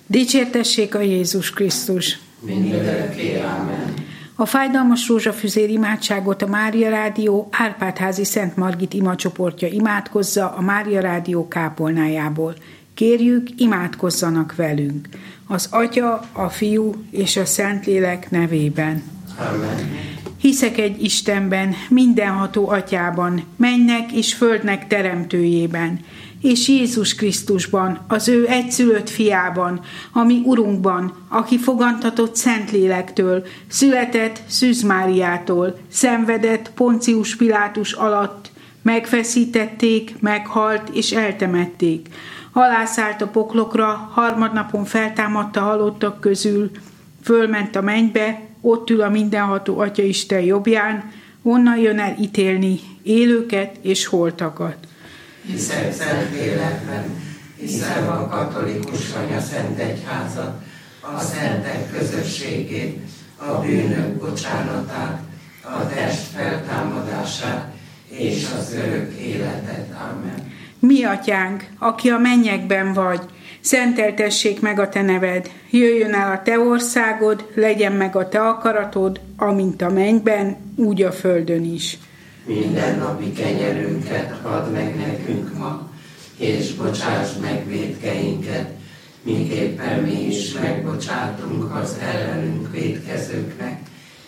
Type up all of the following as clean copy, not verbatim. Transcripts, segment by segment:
Dicsértessék a Jézus Krisztus! Mindörökké, amen. A fájdalmas rózsafüzér imádságot a Mária Rádió Árpád-házi Szent Margit imacsoportja imádkozza a Mária Rádió kápolnájából. Kérjük, imádkozzanak velünk! Az Atya, a Fiú és a Szentlélek nevében. Amen. Hiszek egy Istenben, mindenható Atyában, mennek és földnek teremtőjében, és Jézus Krisztusban, az ő egyszülött fiában, a mi Urunkban, aki fogantatott Szentlélektől, született Szűz Máriától, szenvedett Poncius Pilátus alatt, megfeszítették, meghalt és eltemették. Halászállt a poklokra, harmadnapon feltámadta halottak közül, fölment a mennybe, ott ül a mindenható Atyaisten jobbján, onnan jön el ítélni élőket és holtakat. Hiszek Szentlélekben, hiszem a katolikus Anya-Szent Egyházat, a szentek közösségét, a bűnök bocsánatát, a test feltámadását és az örök életet. Amen. Mi Atyánk, aki a mennyekben vagy, szenteltessék meg a te neved, jöjjön el a te országod, legyen meg a te akaratod, amint a mennyben, úgy a földön is. Mindennapi kenyerünket add meg nekünk ma, és bocsáss meg vétkeinket, miképpen mi is megbocsátunk az ellenünk vétkezőknek,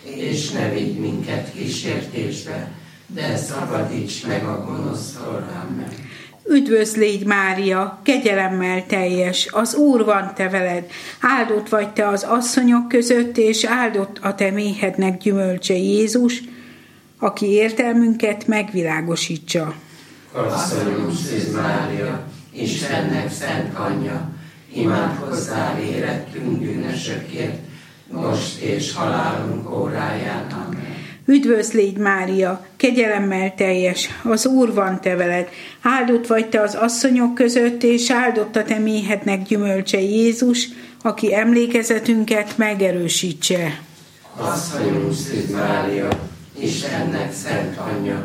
és ne vigy minket kísértésbe, de szabadíts meg a gonosztól. Amen. Üdvözl légy, Mária, kegyelemmel teljes, az Úr van te veled, áldott vagy te az asszonyok között, és áldott a te méhednek gyümölcse Jézus, aki értelmünket megvilágosítsa. Asszonyunk Szűz Mária, Istennek szent anyja, imádkozzál érettünk bűnösökért, most és halálunk óráján. Amen. Üdvözl légy, Mária, kegyelemmel teljes, az Úr van te veled, áldott vagy te az asszonyok között, és áldott a te méhednek gyümölcse Jézus, aki emlékezetünket megerősítse. Asszonyunk Szűz Mária, Istennek szent anyja,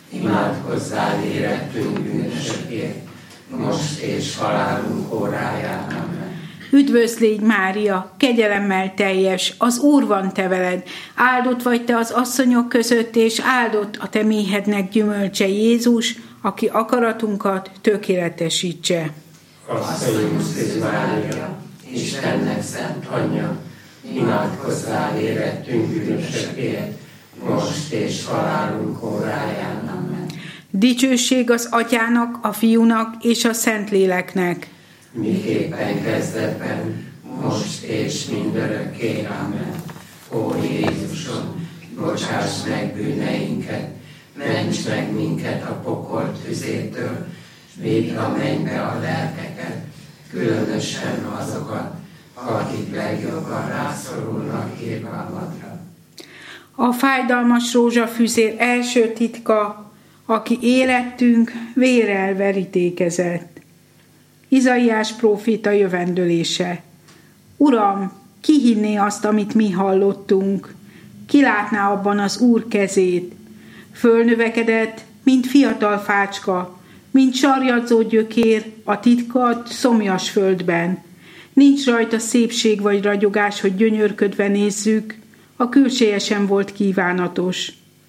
imádkozzál érettünk bűnösökért, most és halálunk óráján. Amen. Üdvözl légy, Mária, kegyelemmel teljes, az Úr van te veled, áldott vagy te az asszonyok között, és áldott a te méhednek gyümölcse Jézus, aki akaratunkat tökéletesítse. Asszonyunk Szűz Mária, Istennek szent anyja, imádkozzál érettünk bűnösökért, most és halálunk óráján. Amen. Dicsőség az Atyának, a Fiúnak és a Szentléleknek. Miképpen kezdetben, most és mindörökké. Amen. Ó Jézusom, bocsáss meg bűneinket, ments meg minket a pokol tüzétől, s vidd a mennybe a lelkeket, különösen azokat, akik legjobban rászorulnak irgalmadra. A fájdalmas rózsafüzér első titka, aki életünk vérrel verítékezett. Izaiás próféta jövendölése. Uram, ki hinné azt, amit mi hallottunk? Ki látná abban az Úr kezét? Fölnövekedett, mint fiatal fácska, mint sarjadzó gyökér a titkat szomjas földben. Nincs rajta szépség vagy ragyogás, hogy gyönyörködve nézzük, a külseje sem volt kívánatos.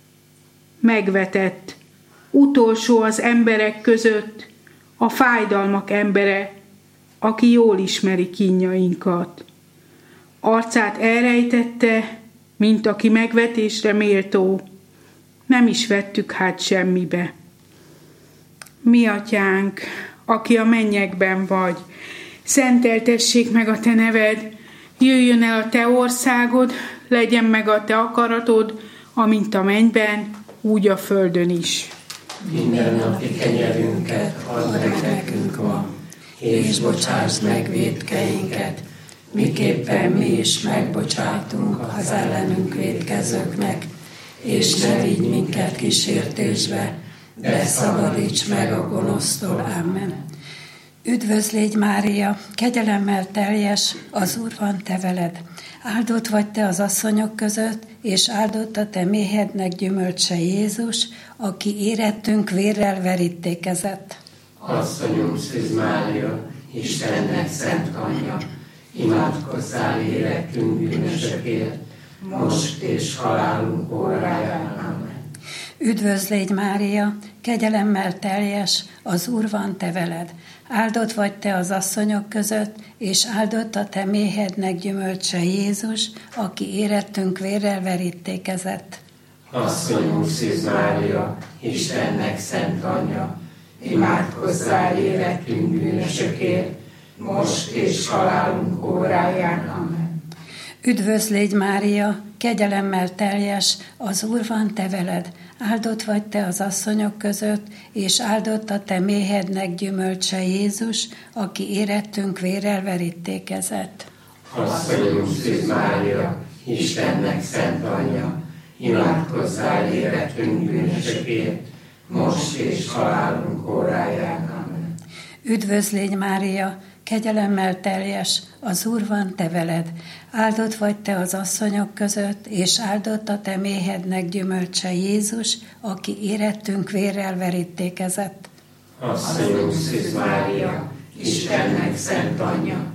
Megvetett, utolsó az emberek között, a fájdalmak embere, aki jól ismeri kínjainkat. Arcát elrejtette, mint aki megvetésre méltó, nem is vettük hát semmibe. Mi Atyánk, aki a mennyekben vagy, szenteltessék meg a te neved, jöjjön el a te országod, legyen meg a te akaratod, amint a mennyben, úgy a földön is. Mindennapi kenyerünket add meg nekünk ma, és bocsáss meg vétkeinket, miképpen mi is megbocsátunk az ellenünk vétkezőknek, és ne vigy minket kísértésbe, de szabadíts meg a gonosztól. Amen. Üdvözl légy, Mária, kegyelemmel teljes, az Úr van te veled. Áldott vagy te az asszonyok között, és áldott a te méhednek gyümölcse Jézus, aki érettünk vérrel verítékezett. Asszonyunk Szűz Mária, Istennek szent anyja, imádkozzál életünk bűnösökért, most és halálunk óráján. Amen. Üdvözl légy, Mária, kegyelemmel teljes, az Úr van te veled. Áldott vagy te az asszonyok között, és áldott a te méhednek gyümölcse Jézus, aki érettünk vérrel verítékezett. Asszonyunk Szűz Mária, Istennek szent anyja, imádkozzál életünk bűnösökért, most és halálunk óráján. Amen. Üdvözl légy, Mária, kegyelemmel teljes, az Úr van te veled. Áldott vagy te az asszonyok között, és áldott a te méhednek gyümölcse Jézus, aki érettünk vérrel verítékezett. Asszonyunk Szűz Mária, Istennek szent anyja, imádkozzál életünk bűnösökért, most és halálunk óráján. Amen. Üdvözl légy, Mária, kegyelemmel teljes, az Úr van te veled. Áldott vagy te az asszonyok között, és áldott a te méhednek gyümölcse Jézus, aki érettünk vérrel verítékezett. Asszonyunk Szűz Mária, Istennek szent anyja,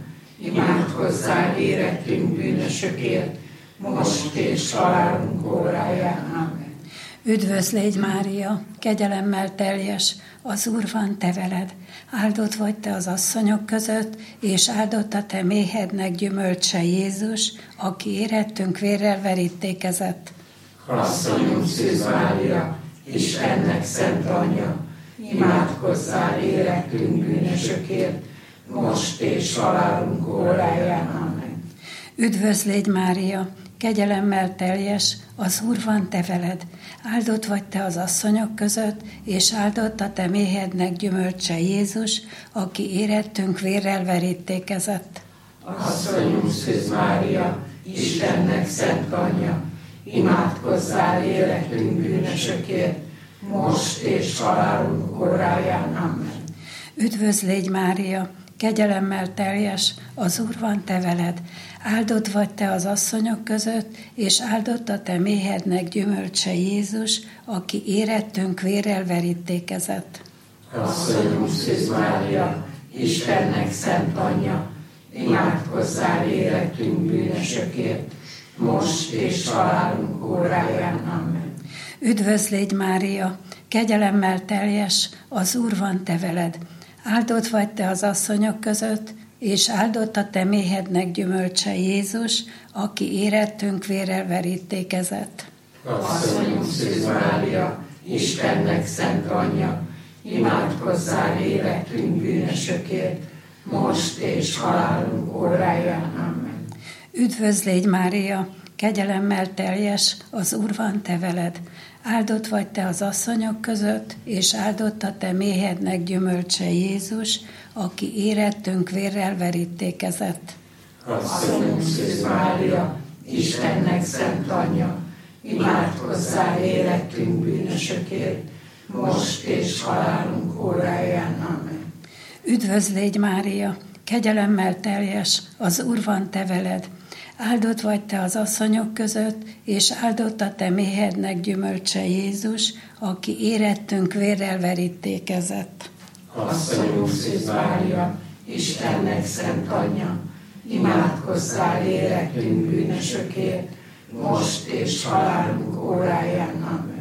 imádkozzál érettünk bűnösökért, most és halálunk óráján. Amen. Üdvözl légy, Mária, kegyelemmel teljes, az Úr van te veled. Áldott vagy te az asszonyok között, és áldott a te méhednek gyümölcse Jézus, aki érettünk vérrel verítékezett. Asszonyunk Szűz Mária, Istennek szent anyja, imádkozzál érettünk bűnösökért, most és halálunk óráján. Amen. Üdvözl légy, Mária, kegyelemmel teljes, az Úr van te veled. Áldott vagy te az asszonyok között, és áldott a te méhednek gyümölcse Jézus, aki érettünk vérrel verítékezett. Asszonyunk Szűz Mária, Istennek szent anyja, imádkozzál életünk bűnösökért, most és halálunk óráján. Amen. Üdvözl légy, Mária, kegyelemmel teljes, az Úr van te veled. Áldott vagy te az asszonyok között, és áldott a te méhednek gyümölcse Jézus, aki érettünk vérrel verítékezett. Asszonyunk Szűz Mária, Istennek szent anyja, imádkozzál életünk bűnösökért, most és halálunk óráján. Amen. Üdvözl légy, Mária, kegyelemmel teljes, az Úr van te veled. Áldott vagy te az asszonyok között, és áldott a te méhednek gyümölcse Jézus, aki érettünk vérrel verítékezett. Asszonyunk Szűz Mária, Istennek szent anyja, imádkozzál életünk bűnösökért, most és halálunk óráján. Amen. Üdvözl légy, Mária, kegyelemmel teljes, az Úr van te veled. Áldott vagy te az asszonyok között, és áldott a te méhednek gyümölcse Jézus, aki érettünk vérrel verítékezett. Asszonyunk Szűz Mária, Istennek szent anyja, imádkozzál életünk bűnösökért, most és halálunk óráján. Amen. Üdvözl légy, Mária, kegyelemmel teljes, az Úr van te veled. Áldott vagy te az asszonyok között, és áldott a te méhednek gyümölcse Jézus, aki érettünk vérrel verítékezett. Asszonyunk Szűz Mária, Istennek szent anyja, imádkozzál életünk bűnösökért, most és halálunk óráján. Amen.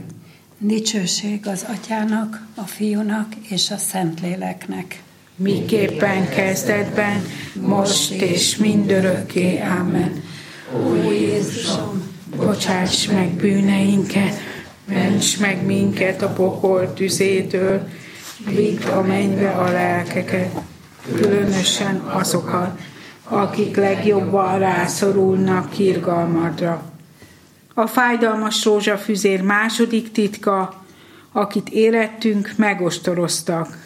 Dicsőség az Atyának, a Fiúnak és a Szentléleknek. Miképpen kezdetben, most és mindörökké. Amen. Ó Jézusom, Bocsáss meg bűneinket, ments meg minket a pokol tüzétől, vidd a mennybe a lelkeket, különösen azokat, akik legjobban rászorulnak kirgalmadra. A fájdalmas rózsafüzér második titka, akit érettünk, megostoroztak.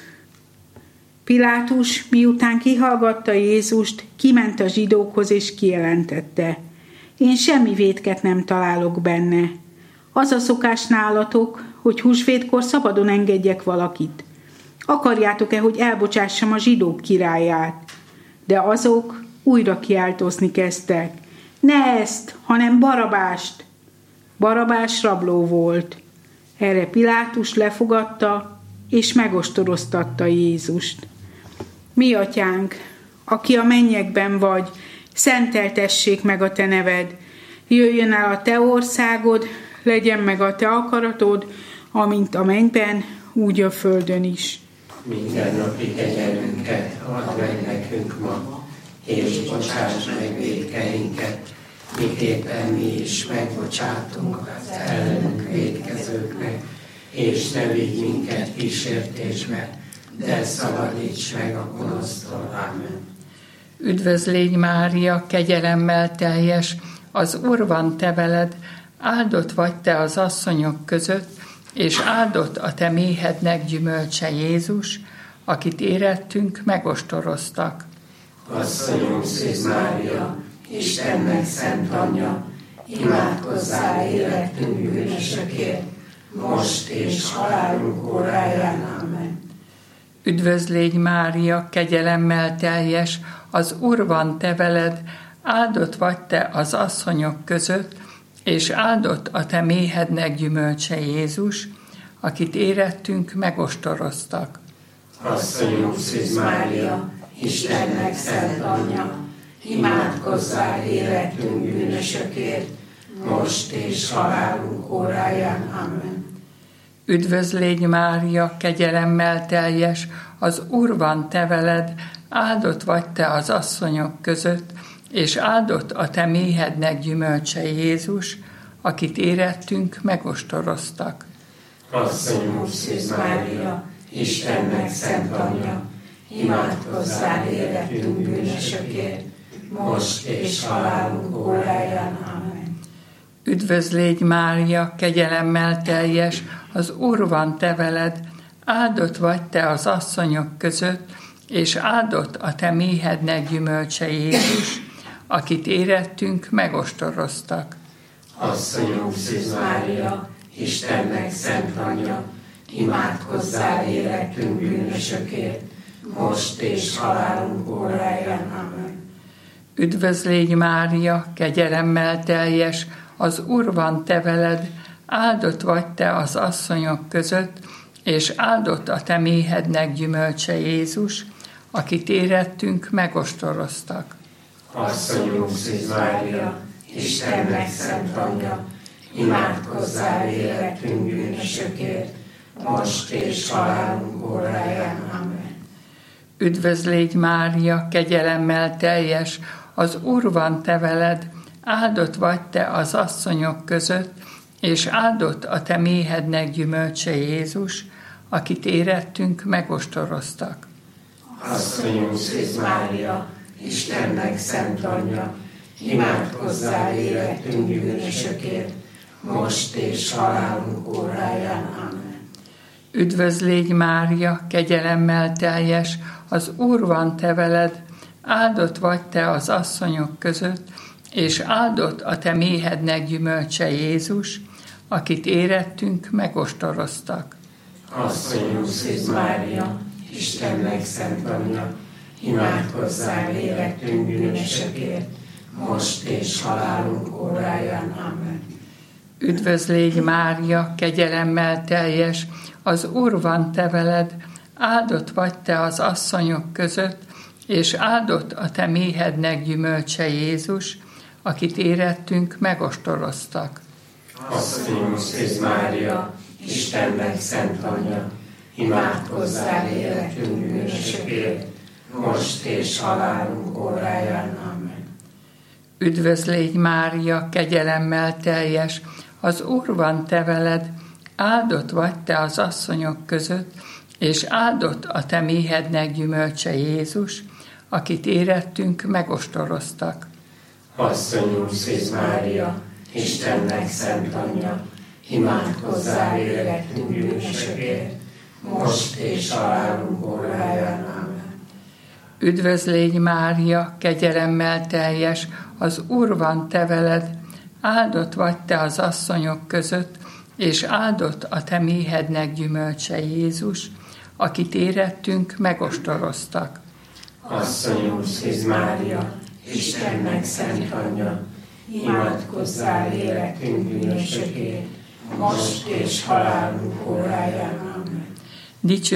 Pilátus, miután kihallgatta Jézust, kiment a zsidókhoz és kijelentette: én semmi vétket nem találok benne. Az a szokás nálatok, hogy húsvétkor szabadon engedjek valakit. Akarjátok-e, hogy elbocsássam a zsidók királyát? De azok újra kiáltozni kezdtek: ne ezt, hanem Barabást. Barabás rabló volt. Erre Pilátus lefogadta, és megostoroztatta Jézust. Mi atyánk, aki a mennyekben vagy, Szenteltessék meg a te neved. Jöjjön el a te országod, legyen meg a te akaratod, amint a mennyben, úgy a földön is. Mindennapi kenyerünket add meg nekünk ma, és bocsáss meg vétkeinket, miképpen mi is megbocsátunk az ellenünk vétkezőknek, és ne vigy minket kísértésbe, de szabadíts meg a gonosztól. Amen. Üdvözlégy Mária, kegyelemmel teljes, az Úr van te veled, áldott vagy te az asszonyok között, és áldott a te méhednek gyümölcse Jézus, akit érettünk, megostoroztak. Asszonyunk Szűz Mária, Istennek szent anyja, imádkozzál életünk bűnösökért, most és halálunk óráján. Amen. Üdvözlégy Mária, kegyelemmel teljes, az Úr van te veled, áldott vagy te az asszonyok között, és áldott a te méhednek gyümölcse Jézus, akit érettünk, megostoroztak. Asszonyunk Szűz Mária, Istennek szent anyja, imádkozzál életünk bűnösökért, most és halálunk óráján. Amen. Üdvözlégy Mária, kegyelemmel teljes, az Úr van te veled, áldott vagy te az asszonyok között, és áldott a te méhednek gyümölcse Jézus, akit érettünk, megostoroztak. Asszonyunk Szűz Mária, Istennek szent anyja, imádkozzál életünk bűnösökért, most és halálunk óráján. Amen. Üdvözlégy Mária, kegyelemmel teljes, az Úr van te veled, áldott vagy te az asszonyok között, és áldott a te méhednek gyümölcse Jézus, akit érettünk, megostoroztak. Asszonyunk Szűz Mária, Istennek szent anyja, imádkozzál életünk bűnösökért, most és halálunk óráján. Amen. Üdvözlégy Mária, kegyelemmel teljes, az Úr van te veled, áldott vagy te az asszonyok között, és áldott a te méhednek gyümölcse Jézus, akit érettünk, megostoroztak. Asszonyunk Szűz Mária, Istennek szent anyja, imádkozzál életünk bűnösökért, most és halálunk óráján. Amen. Üdvözlégy Mária, kegyelemmel teljes, az Úr van te veled, áldott vagy te az asszonyok között, és áldott a te méhednek gyümölcse Jézus, akit érettünk, megostoroztak. Asszonyunk Szűz Mária, Istennek szent anyja, imádkozzál életünk bűnösökért, most és halálunk óráján. Amen. Üdvözlégy Mária, kegyelemmel teljes, az Úr van te veled, áldott vagy te az asszonyok között, és áldott a te méhednek gyümölcse Jézus, akit érettünk, megostoroztak. Asszonyunk Szűz Mária, Istennek szent anyja, imádkozzál életünk bűnösökért, most és halálunk óráján. Amen. Üdvözlégy Mária, kegyelemmel teljes, az Úr van te veled, áldott vagy te az asszonyok között, és áldott a te méhednek gyümölcse Jézus, akit érettünk, megostoroztak. Asszonyunk Szűz Mária, Istennek szent anyja, imádkozzál életünk bűnösökért, most és halálunk óráján. Amen. Üdvözlégy Mária, kegyelemmel teljes, az Úr van te veled, áldott vagy te az asszonyok között, és áldott a te méhednek gyümölcse Jézus, akit érettünk, megostoroztak. Asszonyunk Szűz Mária, Istennek szent anyja, imádkozzál életünk bűnösökért, most és halálunk óráján. Amen. Üdvözlégy Mária, kegyelemmel teljes, az Úr van te veled, áldott vagy te az asszonyok között, és áldott a te méhednek gyümölcse Jézus, akit érettünk, megostoroztak. Asszonyunk Szűz Mária, Istennek szent anyja, imádkozzál életünk bűnösökért, most és halálunk óráján. Amen.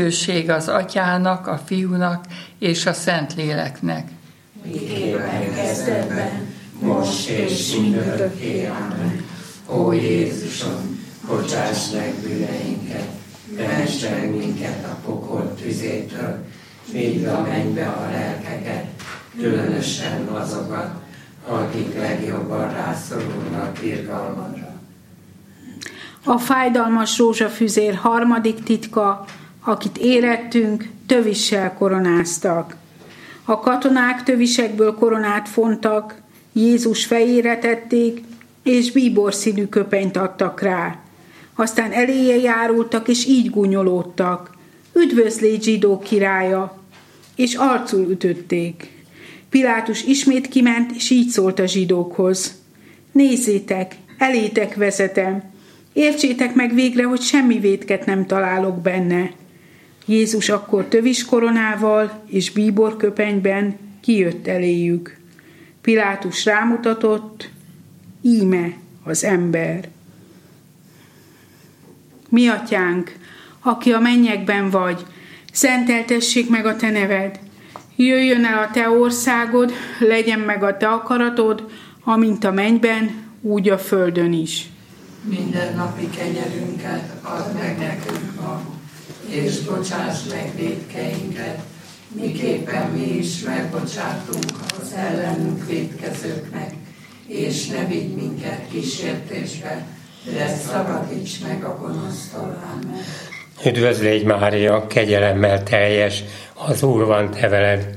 Dicsőség az Atyának, a Fiúnak és a Szentléleknek. Miképpen kezdetben, most és mindörökké. Amen. Ó Jézusom, bocsáss meg bűneinket, mentsd meg minket a pokol tüzétől, vidd a mennybe a lelkeket, különösen azokat, akik legjobban rászorulnak irgalmadra. A fájdalmas rózsafüzér harmadik titka, akit érettünk, tövissel koronáztak. A katonák tövisekből koronát fontak, Jézus fejére tették, és bíborszínű köpenyt adtak rá. Aztán eléje járultak, és így gúnyolódtak: üdvözlégy zsidók királya! És arcul ütötték. Pilátus ismét kiment, és így szólt a zsidókhoz: nézzétek, elétek vezetem, értsétek meg végre, hogy semmi vétket nem találok benne. Jézus akkor tövis koronával és bíborköpenyben kijött eléjük. Pilátus rámutatott: íme az ember. Mi atyánk, aki a mennyekben vagy, szenteltessék meg a te neved. Jöjjön el a te országod, legyen meg a te akaratod, amint a mennyben, úgy a földön is. Mindennapi kenyerünket add meg nekünk ma, és bocsáss meg vétkeinket, miképpen mi is megbocsátunk az ellenünk vétkezőknek, és ne vigy minket kísértésbe, de szabadíts meg a gonosztól. Amen. Üdvözlégy Mária, kegyelemmel teljes, az Úr van te veled.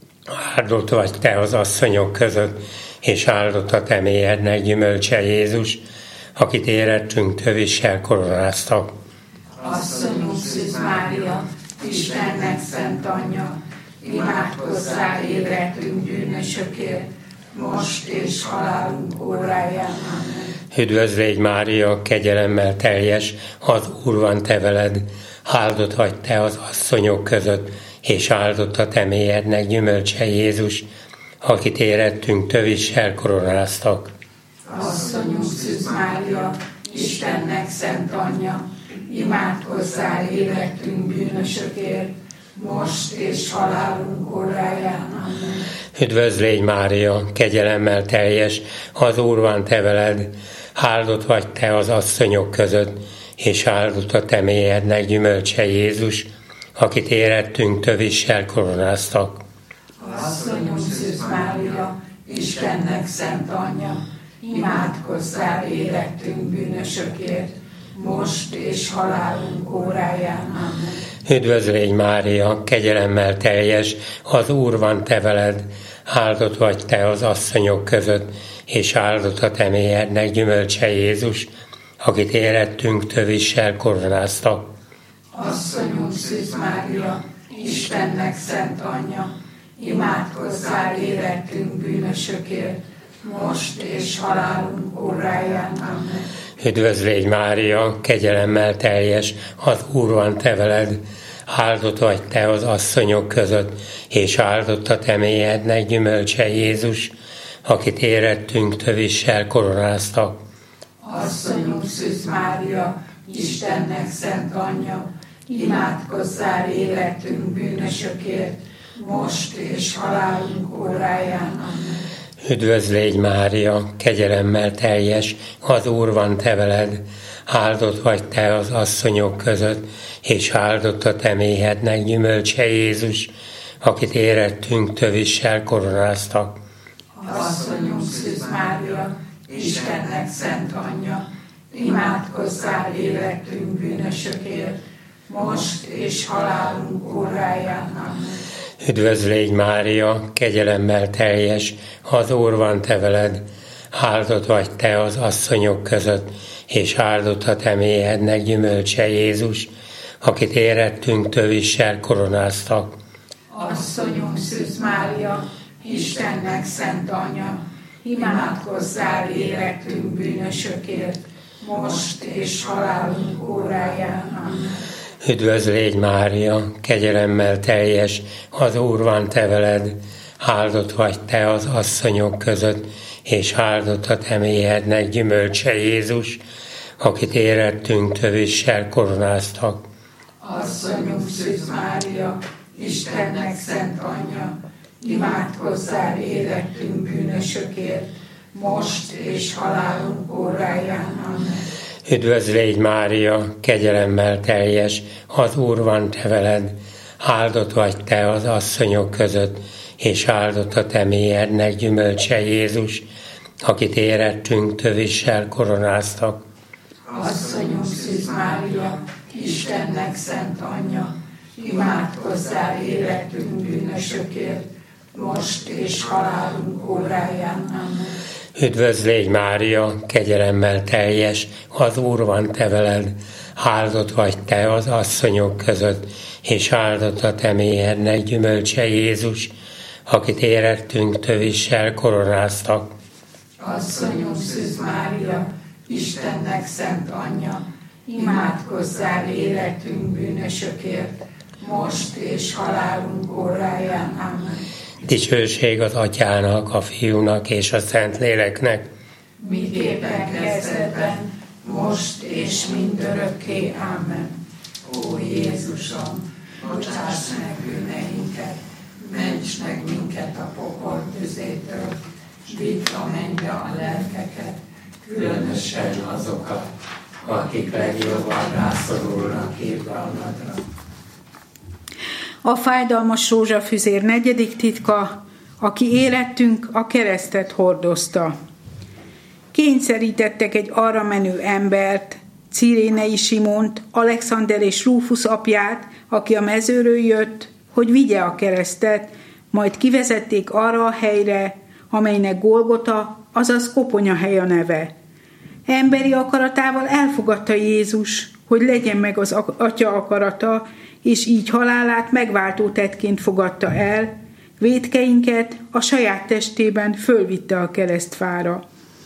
Áldott vagy te az asszonyok között, és áldott a te méhednek gyümölcse Jézus, akit érettünk tövissel koronáztak. Asszonyunk Szűz Mária, Istennek szent anyja, imádkozzál érettünk bűnösökért, most és halálunk óráján. Amen. Üdvözlégy Mária, kegyelemmel teljes, az Úr van te veled. Áldott vagy te az asszonyok között, és áldott a te méhednek gyümölcse Jézus, akit érettünk tövissel koronáztak. Asszonyunk Szűz Mária, Istennek szent anyja, imádkozzál érettünk bűnösökért, most és halálunk óráján. Amen. Üdvözlégy Mária, kegyelemmel teljes, az Úr van te veled. Áldott vagy te az asszonyok között, és áldott a te méhednek gyümölcse Jézus, akit érettünk tövissel koronáztak. Asszonyunk Szűz Mária, Istennek szent anyja, imádkozzál érettünk bűnösökért, most és halálunk óráján. Amen. Üdvözlégy Mária, kegyelemmel teljes, az Úr van te veled. Áldott vagy te az asszonyok között, és áldott a te méhednek gyümölcse Jézus, akit érettünk tövissel koronáztak. Asszonyunk Szűz Mária, Istennek szent anyja, imádkozzál érettünk bűnösökért, most és halálunk óráján. Amen. Üdvözlégy Mária, kegyelemmel teljes, az Úr van te veled. Áldott vagy te az asszonyok között, és áldott a te méhednek gyümölcse Jézus, akit érettünk tövissel koronáztak. Asszonyunk Szűz Mária, Istennek szent anyja, imádkozzál érettünk bűnösökért, most és halálunk óráján. Amen. Üdvözlégy Mária, kegyelemmel teljes, az Úr van te veled. Áldott vagy te az asszonyok között, és áldott a te méhednek gyümölcse Jézus, akit érettünk tövissel koronáztak. Asszonyunk Szűz Mária, Istennek szent anyja, imádkozzál érettünk bűnösökért, most és halálunk óráján. Amen. Üdvözlégy Mária, kegyelemmel teljes, az Úr van te veled. Áldott vagy te az asszonyok között, és áldott a te méhednek gyümölcse Jézus, akit érettünk tövissel koronáztak. Asszonyunk Szűz Mária, Istennek szent anyja, imádkozzál érettünk bűnösökért, most és halálunk óráján. Amen. Üdvözlégy Mária, kegyelemmel teljes, az Úr van te veled. Áldott vagy te az asszonyok között, és áldott a te méhednek gyümölcse Jézus, akit érettünk tövissel koronáztak. Asszonyunk Szűz Mária, Istennek szent anyja, imádkozzál érettünk bűnösökért, most és halálunk óráján. Amen. Üdvözl légy Mária, kegyelemmel teljes, az Úr van te veled, áldott vagy te az asszonyok között, és áldott a te méhednek gyümölcse Jézus, akit érettünk tövissel koronáztak. Asszonyunk Szűz Mária, Istennek szent anyja, imádkozzál érettünk bűnösökért, most és halálunk óráján. Amen. Üdvözl légy Mária, kegyelemmel teljes, az Úr van te veled, áldott vagy te az asszonyok között, és áldott a te méhednek gyümölcse Jézus, akit érettünk tövissel koronáztak. Asszonyunk Szűz Mária, Istennek szent anyja, imádkozzál érettünk bűnösökért, most és halálunk óráján. Amen. Dicsőség az Atyának, a Fiúnak és a Szentléleknek, miképpen kezdetben, most és mindörökké. Amen. Ó Jézusom, bocsáss meg bűneinket, ments meg minket a pokol tüzétől, s vidd a mennybe a lelkeket, különösen azokat, akik legjobban rászorulnak irgalmadra. A fájdalmas rózsafüzér 4. titka, aki érettünk a keresztet hordozta. Kényszerítettek egy arra menő embert, Cirénei Simont, Alexander és Rúfusz apját, aki a mezőről jött, hogy vigye a keresztet, majd kivezették arra a helyre, amelynek Golgota, azaz koponyahely a neve. Emberi akaratával elfogadta Jézus, hogy legyen meg az Atya akarata, és így halálát megváltó tettként fogadta el, vétkeinket a saját testében fölvitte a keresztfára.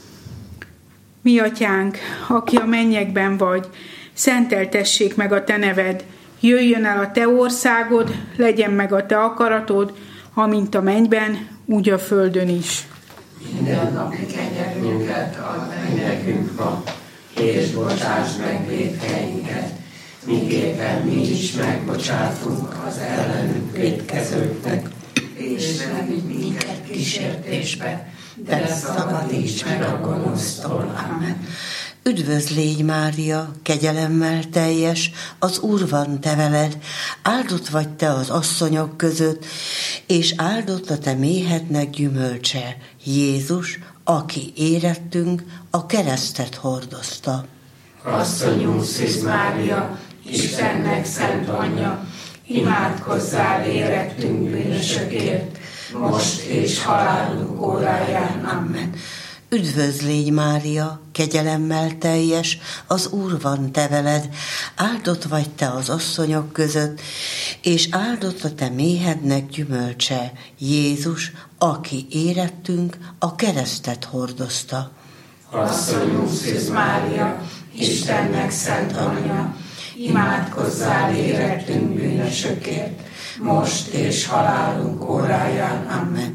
Mi Atyánk, aki a mennyekben vagy, szenteltessék meg a te neved, jöjjön el a te országod, legyen meg a te akaratod, amint a mennyben, úgy a földön is. Minden napi kenyerünket add meg nekünk ma, és bocsáss meg vétkeinket, miképpen mi is megbocsátunk az ellenünk vétkezőknek, és ne vigy minket kísértésbe, de szabadíts meg a gonosztól. Amen. Üdvözl légy Mária, kegyelemmel teljes, az Úr van te veled, áldott vagy te az asszonyok között, és áldott a te méhednek gyümölcse, Jézus, aki érettünk a keresztet hordozta. Asszonyunk Szűz Mária, Istennek szent anyja, imádkozzál érettünk bűnösökért, most és halálunk óráján. Amen. Üdvözl légy Mária, kegyelemmel teljes, az Úr van te veled, áldott vagy te az asszonyok között, és áldott a te méhednek gyümölcse, Jézus, aki érettünk a keresztet hordozta. Asszonyunk Szűz Mária, Istennek szent anyja, imádkozzál érettünk bűnösökért, most és halálunk óráján. Amen.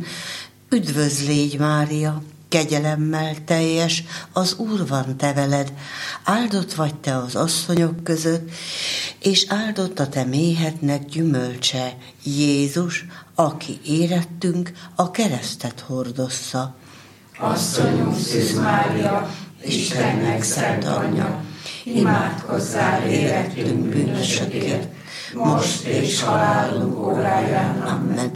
Üdvözl légy Mária, kegyelemmel teljes, az Úr van te veled, áldott vagy te az asszonyok között, és áldott a te méhednek gyümölcse, Jézus, aki érettünk a keresztet hordozza. Asszonyunk Szűz Mária, Istennek szent anyja, imádkozzál érettünk bűnösökért, most és halálunk óráján. Amen.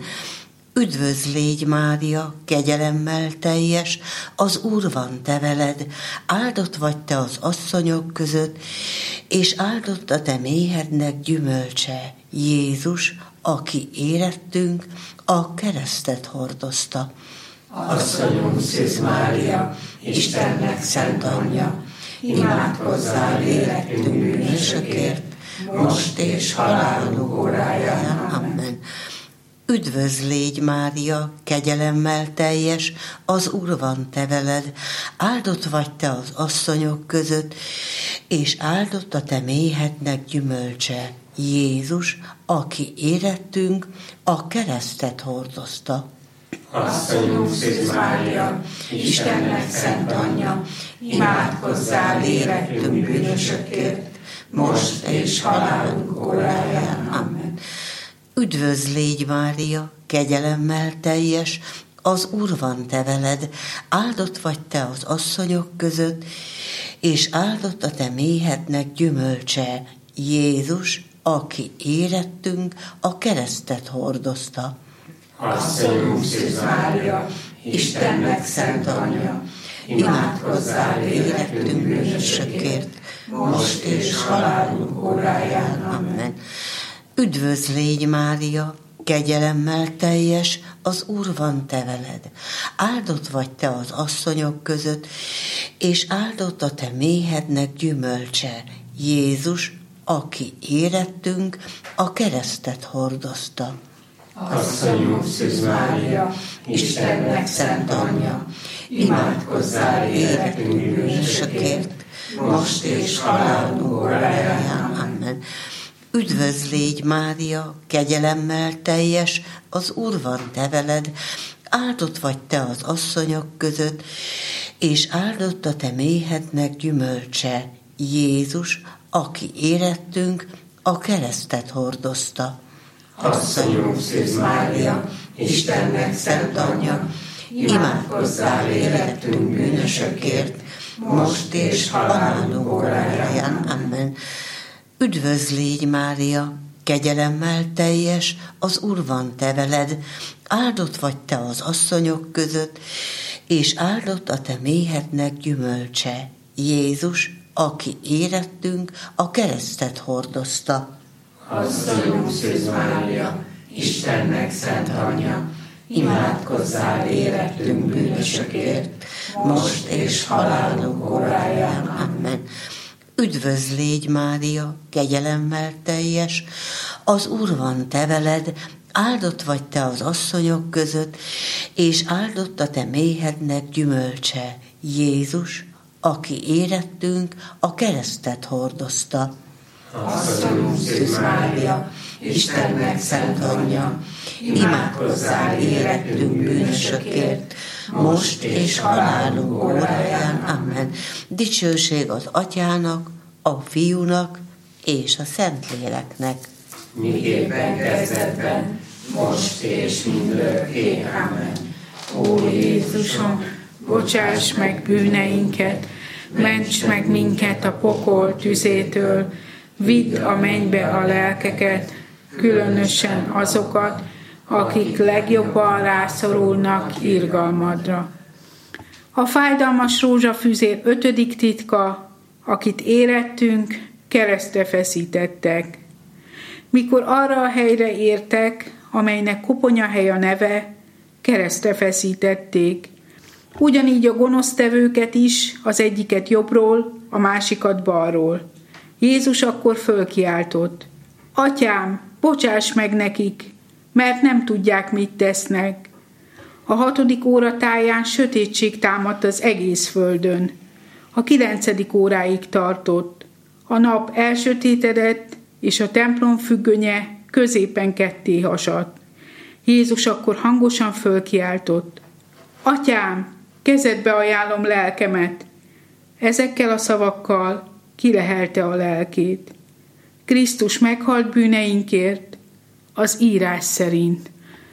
Üdvözl légy Mária, kegyelemmel teljes, az Úr van te veled, áldott vagy te az asszonyok között, és áldott a te méhednek gyümölcse, Jézus, aki érettünk a keresztet hordozta. Asszonyunk Szűz Mária, Istennek szent anyja, imádkozzál érettünk bűnösökért, most és halálunk óráján. Amen. Üdvözl légy Mária, kegyelemmel teljes, az Úr van te veled, áldott vagy te az asszonyok között, és áldott a te méhednek gyümölcse, Jézus, aki érettünk a keresztet hordozta. Asszonyunk Szűz Mária, Istennek szent anyja, imádkozzál érettünk bűnösökért, most és halálunk óráján. Amen. Üdvözl légy Mária, kegyelemmel teljes, az Úr van te veled, áldott vagy te az asszonyok között, és áldott a te méhednek gyümölcse, Jézus, aki érettünk, a keresztet hordozta. Asszonyunk Szűz Mária, Istennek szent anyja, imádkozzál életünk bűnösökért, most és halálunk óráján. Amen. Üdvözl légy, Mária, kegyelemmel teljes, az Úr van te veled. Áldott vagy te az asszonyok között, és áldott a te méhednek gyümölcse, Jézus, aki érettünk, a keresztet hordozta. Asszonyunk Szűz Mária, Istennek szent anyja, imádkozzál életünk bűnösökért, most és halálunk óráján. Amen. Üdvözl légy, Mária, kegyelemmel teljes, az Úr van te veled, áldott vagy te az asszonyok között, és áldott a te méhednek gyümölcse, Jézus, aki érettünk, a keresztet hordozta. Asszonyunk Szűz Mária, Istennek szent anyja, imádkozzál életünk bűnösökért, most és halálunk óráján. Amen. Üdvözl légy, Mária, kegyelemmel teljes, az Úr van te veled, áldott vagy te az asszonyok között, és áldott a te méhednek gyümölcse, Jézus, aki érettünk, a keresztet hordozta. Asszonyunk Szűz Mária, Istennek szent anyja, imádkozzál életünk bűnösökért, most és halálunk óráján. Amen. Üdvözl légy, Mária, kegyelemmel teljes, az Úr van te veled, áldott vagy te az asszonyok között, és áldott a te méhednek gyümölcse, Jézus, aki érettünk, a keresztet hordozta. Asszonyunk Szűz Mária, Istennek szent anyja, imádkozzál életünk bűnösökért, most és halálunk óráján. Amen. Dicsőség az Atyának, a Fiúnak és a Szentléleknek. Miképpen kezdetben, most és mindörökké. Amen. Ó Jézusom, bocsáss meg bűneinket, ments meg minket a pokol tüzétől, vidd a mennybe a lelkeket, különösen azokat, akik legjobban rászorulnak irgalmadra. A fájdalmas rózsafüzér 5. titka, akit érettünk, keresztre feszítettek. Mikor arra a helyre értek, amelynek koponyahely a neve, keresztre feszítették. Ugyanígy a gonosztevőket is, az egyiket jobbról, a másikat balról. Jézus akkor fölkiáltott: Atyám, bocsáss meg nekik, mert nem tudják, mit tesznek. A 6. óra táján sötétség támadt az egész földön. A 9. óráig tartott. A nap elsötétedett, és a templom függönye középen ketté hasadt. Jézus akkor hangosan fölkiáltott: Atyám, kezedbe ajánlom lelkemet. Ezekkel a szavakkal kilehelte a lelkét. Krisztus meghalt bűneinkért, az írás szerint.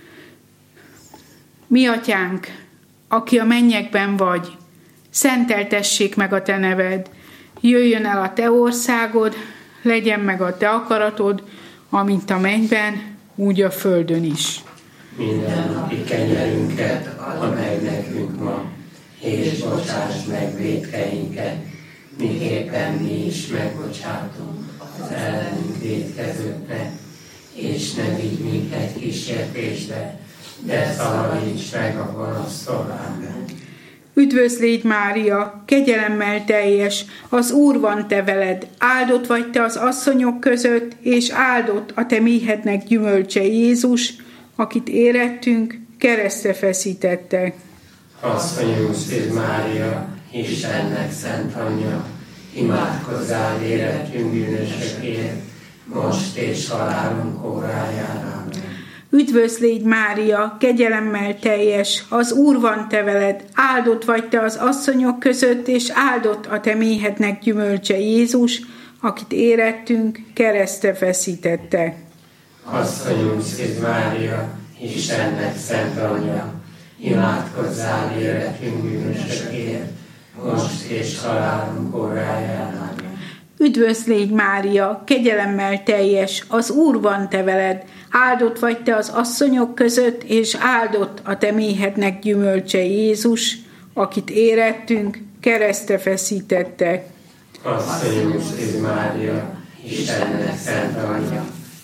Mi Atyánk, aki a mennyekben vagy, szenteltessék meg a te neved, jöjjön el a te országod, legyen meg a te akaratod, amint a mennyben, úgy a földön is. Minden napi kenyerünket add meg nekünk ma, és bocsáss meg vétkeinket, miképpen mi is megbocsátunk az ellenünk vétkezőknek, és ne vigy minket kísértésbe, de szabadíts meg a gonosztól. Amen. Üdvözl légy, Mária, kegyelemmel teljes, az Úr van te veled, áldott vagy te az asszonyok között, és áldott a te méhednek gyümölcse, Jézus, akit érettünk, keresztre feszítettek. Asszonyunk Szűz Mária, Istennek szent anyja, imádkozzál érettünk bűnösökért, most és halálunk óráján. Amen. Üdvözl légy, Mária, kegyelemmel teljes, az Úr van te veled, áldott vagy te az asszonyok között, és áldott a te méhednek gyümölcse, Jézus, akit érettünk, keresztre feszítettek. Asszonyunk Szűz Mária, Istennek szent anyja, imádkozzál életünk bűnösökért, most és halálunk óráján. Amen. Üdvözl légy Mária, kegyelemmel teljes, az Úr van te veled, áldott vagy te az asszonyok között, és áldott a te méhednek gyümölcse Jézus, akit érettünk, keresztre feszítettek. Asszonyunk Szűz Mária, Istennek szent anyja,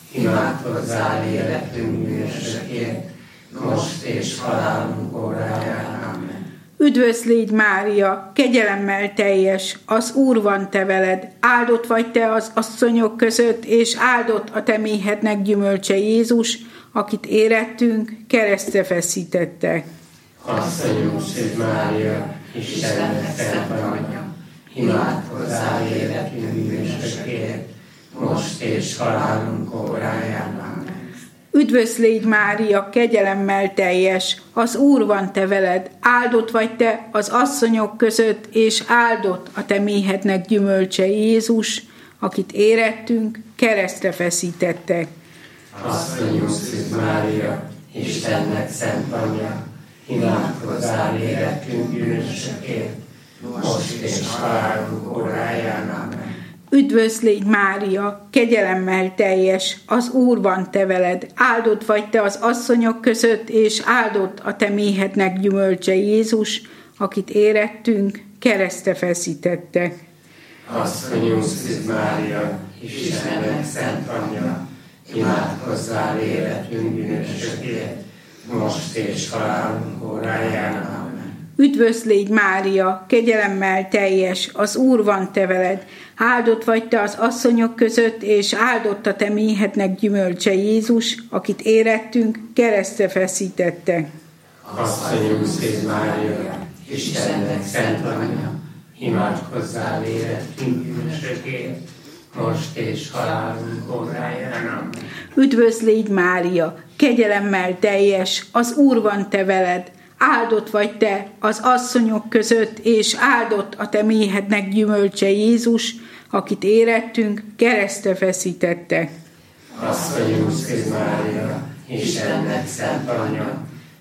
imádkozzál életünk bűnösökért, most és halálunk óráján. Amen. Üdvözl légy Mária, kegyelemmel teljes, az Úr van te veled, áldott vagy te az asszonyok között, és áldott a te méhednek gyümölcse Jézus, akit érettünk, keresztre feszítettek. Asszonyunk Szűz Mária, Istennek szent anyja, imádkozzál életünk bűnösökért, most és halálunk óráján. Amen. Üdvözl légy Mária, kegyelemmel teljes, az Úr van te veled, áldott vagy te az asszonyok között, és áldott a te méhednek gyümölcse Jézus, akit érettünk, keresztre feszítettek. Asszonyunk Szűz Mária, Istennek szent anyja, imádkozzál életünk bűnösökért, most és halálunk óráján. Amen. Üdvözl légy Mária, kegyelemmel teljes, az Úr van te veled, áldott vagy te az asszonyok között, és áldott a te méhednek gyümölcse Jézus, akit érettünk, keresztre feszítettek. Asszonyunk Szűz Mária, Istennek szent anyja, imádkozzál életünk bűnösökért, most és halálunk óráján. Amen. Üdvözl légy Mária, kegyelemmel teljes, az Úr van te veled, áldott vagy te az asszonyok között, és áldott a te méhednek gyümölcse Jézus, akit érettünk, keresztre feszítettek. Asszonyunk Szűz Mária, Istennek szent anyja, imádkozzál életünk bűnösökért, most és halálunk óráján. Amen. Üdvözl légy Mária, kegyelemmel teljes, az Úr van te veled, áldott vagy te az asszonyok között, és áldott a te méhednek gyümölcse Jézus, akit érettünk, keresztre feszítettek. Asszonyunk Szűz Mária, Istennek szent anyja,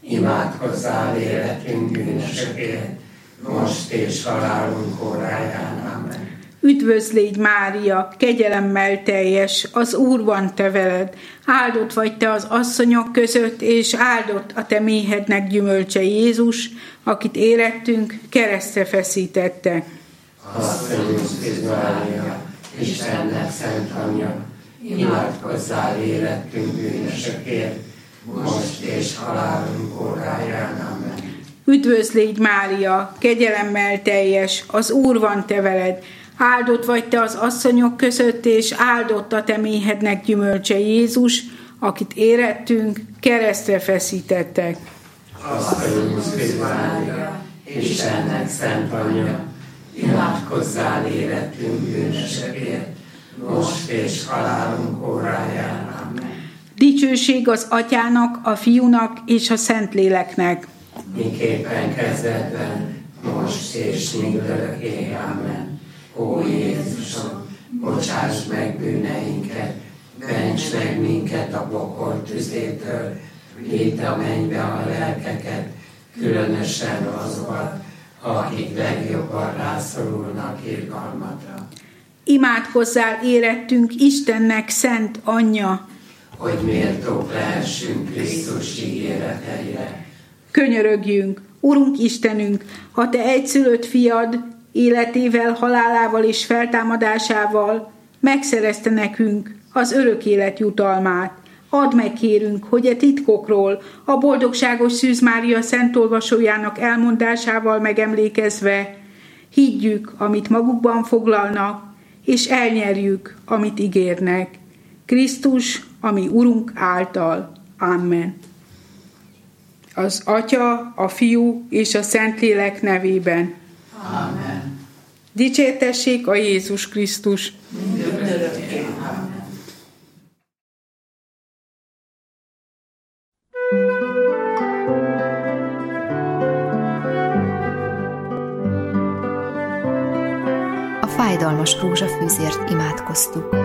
imádkozzál életünk bűnösökért, most és halálunk óráján. Amen. Üdvözl légy Mária, kegyelemmel teljes, az Úr van te veled, áldott vagy te az asszonyok között, és áldott a te méhednek gyümölcse Jézus, akit érettünk, keresztre feszítette. Asszonyunk Szűz Mária, Istennek szent anyja, imádkozzál életünk bűnösökért, most és halálunk óráján. Amen. Üdvözl légy Mária, kegyelemmel teljes, az Úr van te veled, áldott vagy te az asszonyok között, és áldott a te méhednek gyümölcse Jézus, akit érettünk, keresztre feszítettek. Asszonyunk Szűz Mária, Istennek szent anyja, imádkozzál életünk bűnösökért, most és halálunk óráján. Amen. Dicsőség az Atyának, a Fiúnak és a Szentléleknek. Miképpen kezdetben, most és mindörökké. Amen. Ó Jézusom, bocsáss meg bűneinket, ments meg minket a pokol tüzétől, vidd a mennybe a lelkeket, különösen azokat, akik legjobban rászorulnak irgalmatra. Imádkozzál érettünk Istennek szent anyja, hogy méltók lehessünk Krisztus ígéreteire. Könyörögjünk, Urunk Istenünk, ha te egyszülött fiad életével, halálával és feltámadásával megszerezte nekünk az örök élet jutalmát. Add meg, kérünk, hogy e titkokról, a boldogságos Szűz Mária szent olvasójának elmondásával megemlékezve higgyük, amit magukban foglalnak, és elnyerjük, amit ígérnek. Krisztus, ami Urunk által. Amen. Az Atya, a Fiú és a Szentlélek nevében. Amen. Dicsértessék a Jézus Krisztus. Mindörökké. Amen. A fájdalmas rózsafűzért imádkoztuk.